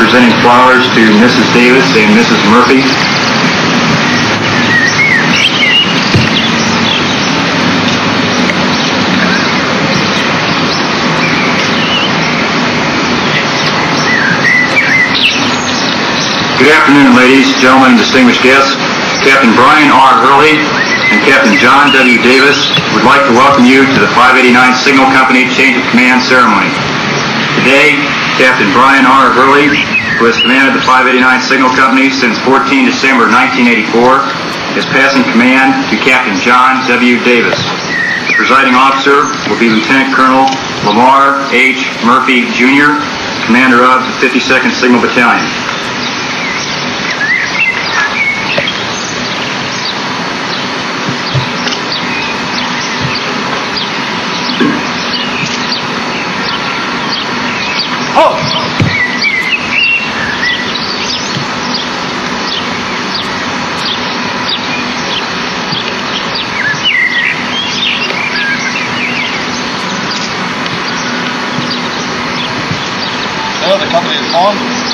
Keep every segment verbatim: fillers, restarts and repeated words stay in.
presenting flowers to Missus Davis and Missus Murphy. Good afternoon, ladies, gentlemen, and distinguished guests. Captain Brian R. Hurley and Captain John W. Davis would like to welcome you to the five eighty-nine Signal Company Change of Command ceremony. Today, Captain Brian R. Hurley, who has commanded the five eighty-nine Signal Company since the fourteenth of December nineteen eighty-four, is passing command to Captain John W. Davis. The presiding officer will be Lieutenant Colonel Lamar H. Murphy, Junior, commander of the fifty-second Signal Battalion. Oh! No, the company is on.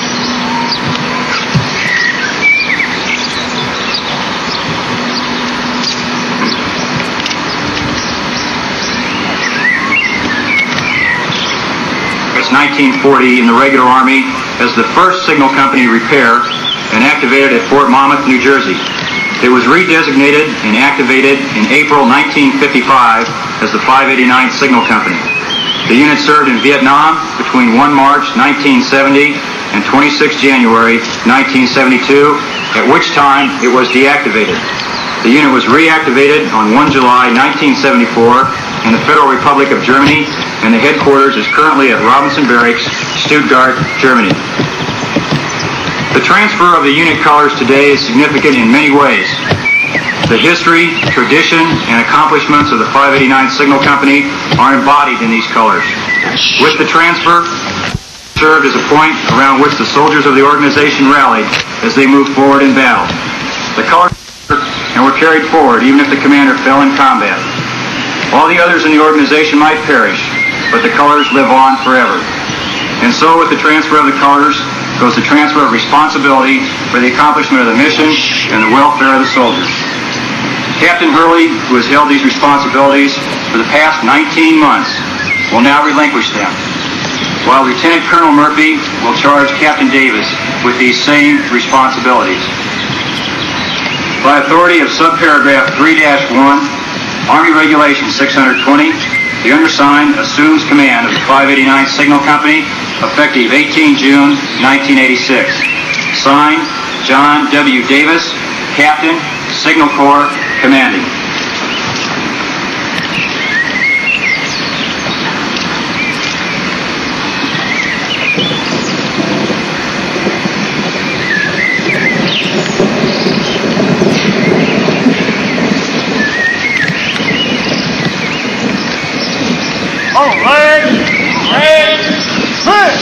nineteen forty in the regular Army as the first Signal Company to repair and activated at Fort Monmouth, New Jersey. It was redesignated and activated in April nineteen fifty-five as the five eighty-nine Signal Company. The unit served in Vietnam between the first of March nineteen seventy and the twenty-sixth of January nineteen seventy-two, at which time it was deactivated. The unit was reactivated on the first of July nineteen seventy-four in the Federal Republic of Germany, and the headquarters is currently at Robinson Barracks, Stuttgart, Germany. The transfer of the unit colors today is significant in many ways. The history, tradition, and accomplishments of the five eighty-nine Signal Company are embodied in these colors. With the transfer, served as a point around which the soldiers of the organization rallied as they moved forward in battle. The colors and were carried forward even if the commander fell in combat. All the others in the organization might perish, but the colors live on forever. And so with the transfer of the colors goes the transfer of responsibility for the accomplishment of the mission and the welfare of the soldiers. Captain Hurley, who has held these responsibilities for the past nineteen months, will now relinquish them, while Lieutenant Colonel Murphy will charge Captain Davis with these same responsibilities. By authority of subparagraph three dash one, Army Regulation six hundred twenty, the undersigned assumes command of the five eighty-nine Signal Company effective the eighteenth of June nineteen eighty-six. Signed, John W. Davis, Captain, Signal Corps, Commanding. All right, right, right.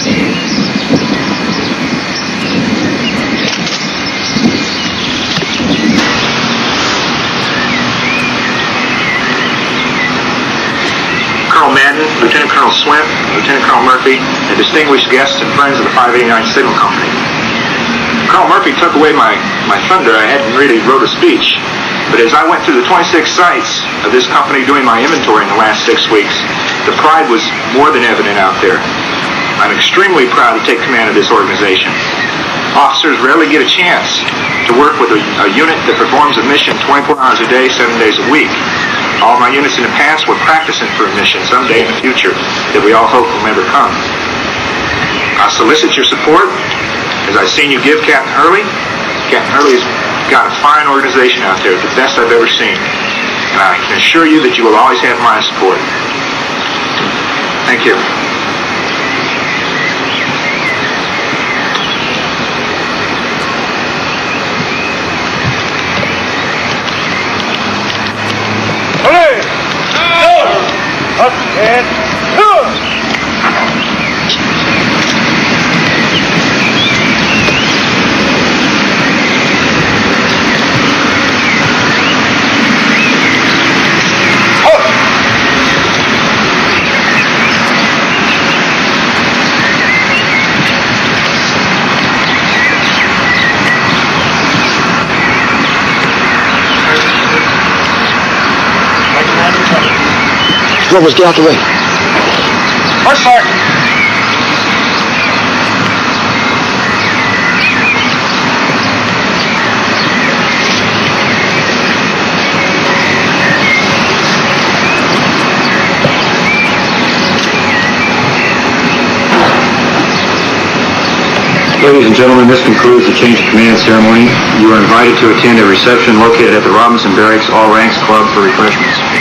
Colonel Madden, Lieutenant Colonel Swint, Lieutenant Colonel Murphy, and distinguished guests and friends of the five eighty-nine Signal Company. Colonel Murphy took away my, my thunder. I hadn't really wrote a speech. But as I went through the twenty-six sites of this company doing my inventory in the last six weeks, the pride was more than evident out there. I'm extremely proud to take command of this organization. Officers rarely get a chance to work with a, a unit that performs a mission twenty-four hours a day, seven days a week. All my units in the past were practicing for a mission someday in the future that we all hope will never come. I solicit your support as I've seen you give Captain Hurley. Captain Hurley has got a fine organization out there, the best I've ever seen. And I can assure you that you will always have my support. Thank you. Hurry! Go! Up and go! Rovers, get out the way. First sergeant. Ladies and gentlemen, this concludes the change of command ceremony. You are invited to attend a reception located at the Robinson Barracks All Ranks Club for refreshments.